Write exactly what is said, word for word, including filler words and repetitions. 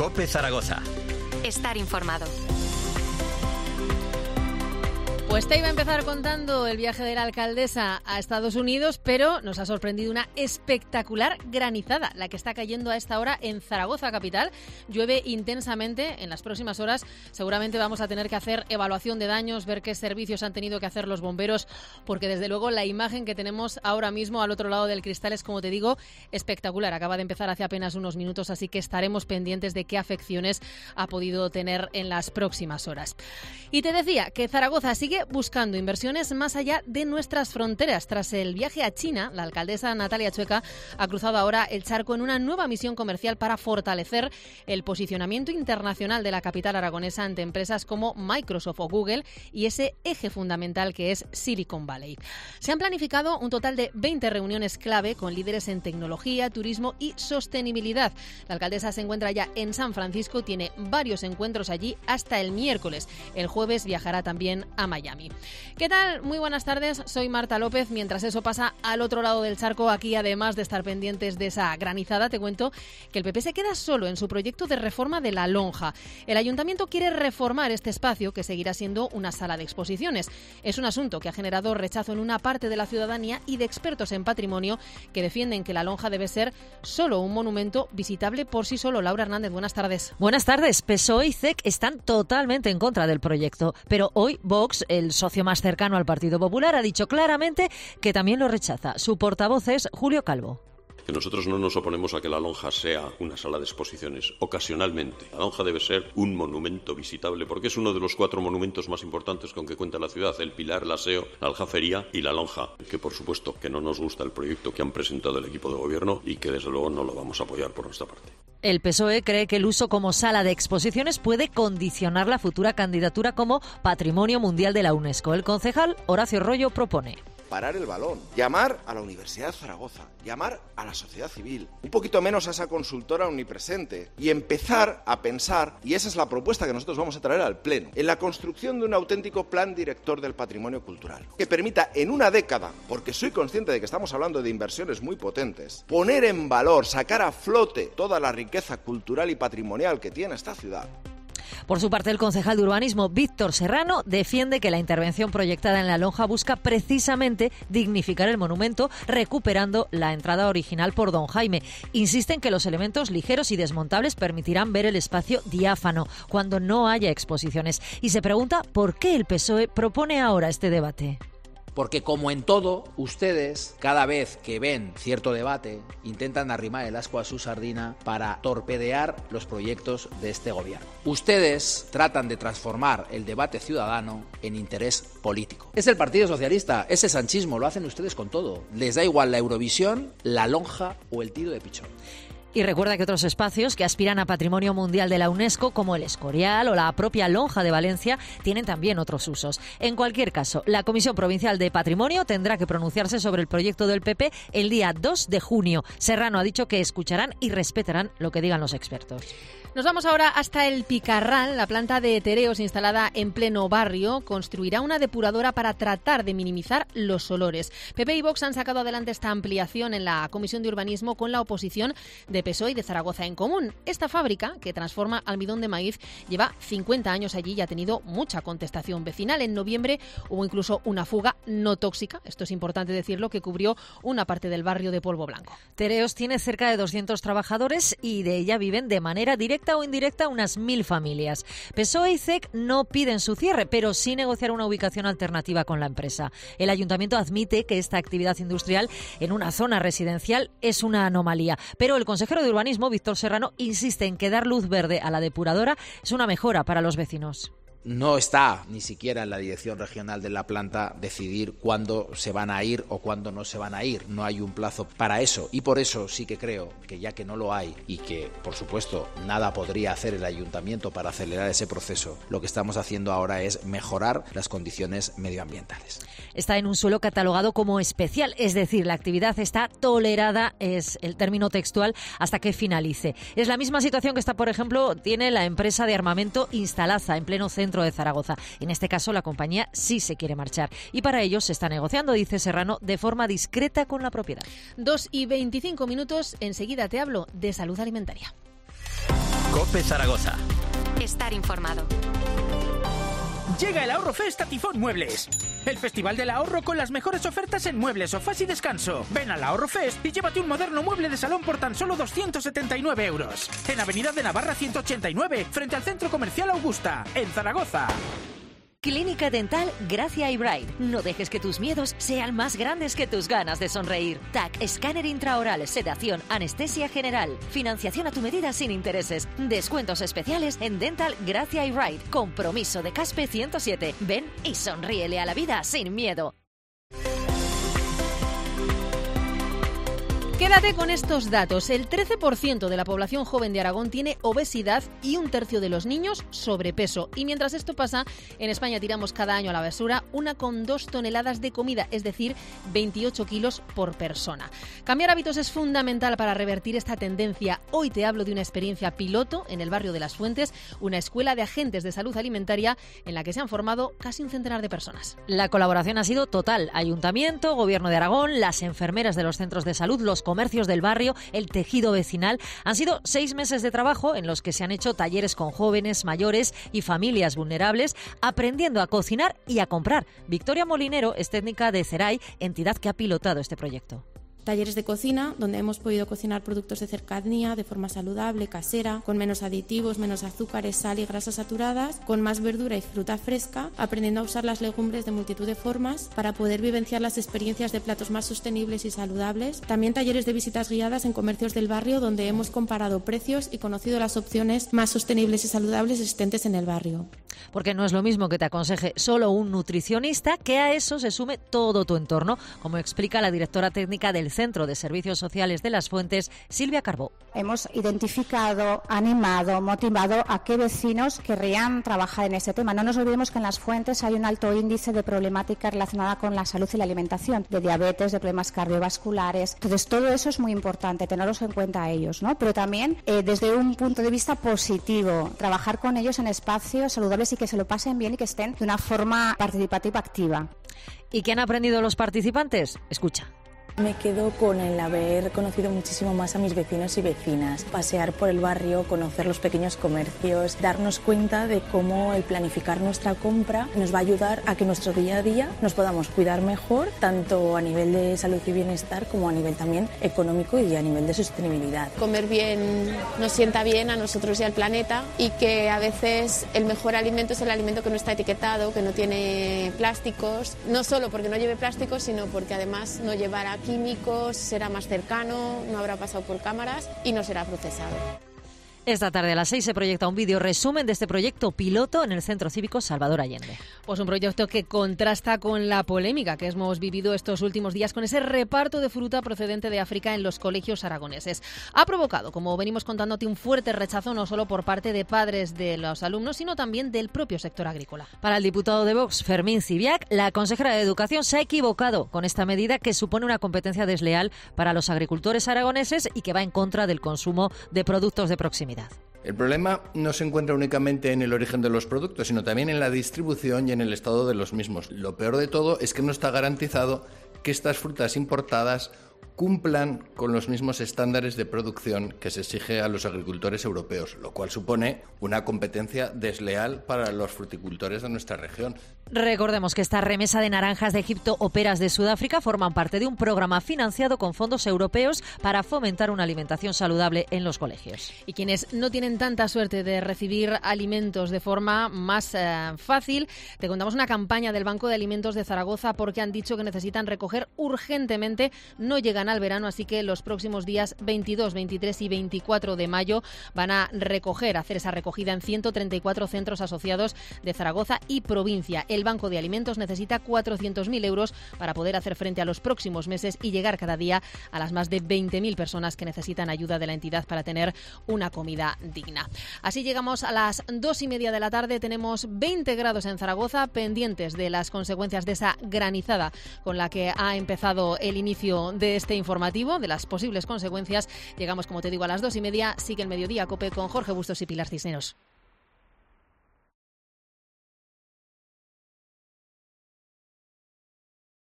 COPE Zaragoza. Estar informado. Pues te iba a empezar contando el viaje de la alcaldesa a Estados Unidos, pero nos ha sorprendido una espectacular granizada, la que está cayendo a esta hora en Zaragoza capital. Llueve intensamente. En las próximas horas seguramente vamos a tener que hacer evaluación de daños, ver qué servicios han tenido que hacer los bomberos, porque desde luego la imagen que tenemos ahora mismo al otro lado del cristal es, como te digo, espectacular. Acaba de empezar hace apenas unos minutos, así que estaremos pendientes de qué afecciones ha podido tener en las próximas horas. Y te decía que Zaragoza sigue buscando inversiones más allá de nuestras fronteras. Tras el viaje a China, la alcaldesa Natalia Chueca ha cruzado ahora el charco en una nueva misión comercial para fortalecer el posicionamiento internacional de la capital aragonesa ante empresas como Microsoft o Google y ese eje fundamental que es Silicon Valley. Se han planificado un total de veinte reuniones clave con líderes en tecnología, turismo y sostenibilidad. La alcaldesa se encuentra ya en San Francisco, tiene varios encuentros allí hasta el miércoles. El jueves viajará también a Miami. ¿Qué tal? Muy buenas tardes, soy Marta López. Mientras eso pasa al otro lado del charco, aquí además de estar pendientes de esa granizada, te cuento que el P P se queda solo en su proyecto de reforma de la Lonja. El ayuntamiento quiere reformar este espacio que seguirá siendo una sala de exposiciones. Es un asunto que ha generado rechazo en una parte de la ciudadanía y de expertos en patrimonio que defienden que la Lonja debe ser solo un monumento visitable por sí solo. Laura Hernández, buenas tardes. Buenas tardes. P S O E y C E C están totalmente en contra del proyecto, pero hoy Vox, el socio más cercano al Partido Popular, ha dicho claramente que también lo rechaza. Su portavoz es Julio Calvo. Que nosotros no nos oponemos a que la Lonja sea una sala de exposiciones, ocasionalmente. La Lonja debe ser un monumento visitable porque es uno de los cuatro monumentos más importantes con que cuenta la ciudad: el Pilar, el Aseo, la Aljafería y la Lonja. Que por supuesto que no nos gusta el proyecto que han presentado el equipo de gobierno y que desde luego no lo vamos a apoyar por nuestra parte. El P S O E cree que el uso como sala de exposiciones puede condicionar la futura candidatura como Patrimonio Mundial de la UNESCO. El concejal Horacio Rollo propone parar el balón, llamar a la Universidad de Zaragoza, llamar a la sociedad civil, un poquito menos a esa consultora omnipresente y empezar a pensar, y esa es la propuesta que nosotros vamos a traer al Pleno, en la construcción de un auténtico plan director del patrimonio cultural, que permita en una década, porque soy consciente de que estamos hablando de inversiones muy potentes, poner en valor, sacar a flote toda la riqueza cultural y patrimonial que tiene esta ciudad. Por su parte, el concejal de urbanismo, Víctor Serrano, defiende que la intervención proyectada en la Lonja busca precisamente dignificar el monumento, recuperando la entrada original por Don Jaime. Insiste en que los elementos ligeros y desmontables permitirán ver el espacio diáfano cuando no haya exposiciones. Y se pregunta por qué el P S O E propone ahora este debate. Porque como en todo, ustedes, cada vez que ven cierto debate, intentan arrimar el ascua a su sardina para torpedear los proyectos de este gobierno. Ustedes tratan de transformar el debate ciudadano en interés político. Es el Partido Socialista, ese sanchismo, lo hacen ustedes con todo. Les da igual la Eurovisión, la Lonja o el tiro de pichón. Y recuerda que otros espacios que aspiran a Patrimonio Mundial de la UNESCO, como el Escorial o la propia Lonja de Valencia, tienen también otros usos. En cualquier caso, la Comisión Provincial de Patrimonio tendrá que pronunciarse sobre el proyecto del P P el día dos de junio. Serrano ha dicho que escucharán y respetarán lo que digan los expertos. Nos vamos ahora hasta el Picarral. La planta de Tereos, instalada en pleno barrio, construirá una depuradora para tratar de minimizar los olores. P P y Vox han sacado adelante esta ampliación en la Comisión de Urbanismo con la oposición de P S O E y de Zaragoza en común. Esta fábrica, que transforma almidón de maíz, lleva cincuenta años allí y ha tenido mucha contestación vecinal. En noviembre hubo incluso una fuga no tóxica, esto es importante decirlo, que cubrió una parte del barrio de Polvo Blanco. Tereos tiene cerca de doscientos trabajadores y de ella viven de manera directa o indirecta unas mil familias. P S O E y C E C no piden su cierre, pero sí negociar una ubicación alternativa con la empresa. El ayuntamiento admite que esta actividad industrial en una zona residencial es una anomalía, pero el consejero de urbanismo, Víctor Serrano, insiste en que dar luz verde a la depuradora es una mejora para los vecinos. No está ni siquiera en la dirección regional de la planta decidir cuándo se van a ir o cuándo no se van a ir. No hay un plazo para eso y por eso sí que creo que ya que no lo hay y que, por supuesto, nada podría hacer el ayuntamiento para acelerar ese proceso, lo que estamos haciendo ahora es mejorar las condiciones medioambientales. Está en un suelo catalogado como especial, es decir, la actividad está tolerada, es el término textual, hasta que finalice. Es la misma situación que está, por ejemplo, tiene la empresa de armamento Instalaza, en pleno centro de Zaragoza. En este caso, la compañía sí se quiere marchar y para ello se está negociando, dice Serrano, de forma discreta con la propiedad. dos y veinticinco minutos, enseguida te hablo de salud alimentaria. COPE Zaragoza. Estar informado. Llega el Ahorro Fest a Tifón Muebles. El festival del ahorro con las mejores ofertas en muebles, sofás y descanso. Ven al Ahorro Fest y llévate un moderno mueble de salón por tan solo doscientos setenta y nueve euros. En Avenida de Navarra ciento ochenta y nueve, frente al Centro Comercial Augusta, en Zaragoza. Clínica Dental Gracia Eyebright. No dejes que tus miedos sean más grandes que tus ganas de sonreír. T A C, escáner intraoral, sedación, anestesia general. Financiación a tu medida sin intereses. Descuentos especiales en Dental Gracia Eyebright. Compromiso de Caspe ciento siete. Ven y sonríele a la vida sin miedo. Quédate con estos datos. El trece por ciento de la población joven de Aragón tiene obesidad y un tercio de los niños sobrepeso. Y mientras esto pasa, en España tiramos cada año a la basura una coma dos toneladas de comida, es decir, veintiocho kilos por persona. Cambiar hábitos es fundamental para revertir esta tendencia. Hoy te hablo de una experiencia piloto en el barrio de Las Fuentes, una escuela de agentes de salud alimentaria en la que se han formado casi un centenar de personas. La colaboración ha sido total. Ayuntamiento, Gobierno de Aragón, las enfermeras de los centros de salud, los comercios del barrio, el tejido vecinal. Han sido seis meses de trabajo en los que se han hecho talleres con jóvenes, mayores y familias vulnerables, aprendiendo a cocinar y a comprar. Victoria Molinero es técnica de Ceray, entidad que ha pilotado este proyecto. Talleres de cocina, donde hemos podido cocinar productos de cercanía de forma saludable, casera, con menos aditivos, menos azúcares, sal y grasas saturadas, con más verdura y fruta fresca, aprendiendo a usar las legumbres de multitud de formas para poder vivenciar las experiencias de platos más sostenibles y saludables. También talleres de visitas guiadas en comercios del barrio, donde hemos comparado precios y conocido las opciones más sostenibles y saludables existentes en el barrio. Porque no es lo mismo que te aconseje solo un nutricionista, que a eso se sume todo tu entorno, como explica la directora técnica del Centro de Servicios Sociales de Las Fuentes, Silvia Carbó. Hemos identificado, animado, motivado a qué vecinos querrían trabajar en este tema. No nos olvidemos que en Las Fuentes hay un alto índice de problemática relacionada con la salud y la alimentación, de diabetes, de problemas cardiovasculares. Entonces, todo eso es muy importante, tenerlos en cuenta a ellos, ¿no? Pero también eh, desde un punto de vista positivo, trabajar con ellos en espacios saludables y que se lo pasen bien y que estén de una forma participativa activa. ¿Y qué han aprendido los participantes? Escucha. Me quedo con el haber conocido muchísimo más a mis vecinos y vecinas, pasear por el barrio, conocer los pequeños comercios, darnos cuenta de cómo el planificar nuestra compra nos va a ayudar a que nuestro día a día nos podamos cuidar mejor, tanto a nivel de salud y bienestar como a nivel también económico y a nivel de sostenibilidad. Comer bien nos sienta bien a nosotros y al planeta, y que a veces el mejor alimento es el alimento que no está etiquetado, que no tiene plásticos, no solo porque no lleve plásticos, sino porque además no llevará químicos, será más cercano, no habrá pasado por cámaras y no será procesado. Esta tarde a las seis se proyecta un vídeo resumen de este proyecto piloto en el Centro Cívico Salvador Allende. Pues un proyecto que contrasta con la polémica que hemos vivido estos últimos días con ese reparto de fruta procedente de África en los colegios aragoneses. Ha provocado, como venimos contándote, un fuerte rechazo no solo por parte de padres de los alumnos, sino también del propio sector agrícola. Para el diputado de Vox, Fermín Cibiac, la consejera de Educación se ha equivocado con esta medida que supone una competencia desleal para los agricultores aragoneses y que va en contra del consumo de productos de proximidad. El problema no se encuentra únicamente en el origen de los productos, sino también en la distribución y en el estado de los mismos. Lo peor de todo es que no está garantizado que estas frutas importadas cumplan con los mismos estándares de producción que se exige a los agricultores europeos, lo cual supone una competencia desleal para los fruticultores de nuestra región. Recordemos que esta remesa de naranjas de Egipto o peras de Sudáfrica forman parte de un programa financiado con fondos europeos para fomentar una alimentación saludable en los colegios. Y quienes no tienen tanta suerte de recibir alimentos de forma más eh, fácil, te contamos una campaña del Banco de Alimentos de Zaragoza, porque han dicho que necesitan recoger urgentemente, no llegan al verano, así que los próximos días veintidós, veintitrés y veinticuatro de mayo van a recoger, hacer esa recogida en ciento treinta y cuatro centros asociados de Zaragoza y provincia. El Banco de Alimentos necesita cuatrocientos mil euros para poder hacer frente a los próximos meses y llegar cada día a las más de veinte mil personas que necesitan ayuda de la entidad para tener una comida digna. Así llegamos a las dos y media de la tarde. Tenemos veinte grados en Zaragoza, pendientes de las consecuencias de esa granizada con la que ha empezado el inicio de este informativo, de las posibles consecuencias. Llegamos, como te digo, a las dos y media. Sigue el Mediodía COPE con Jorge Bustos y Pilar Cisneros.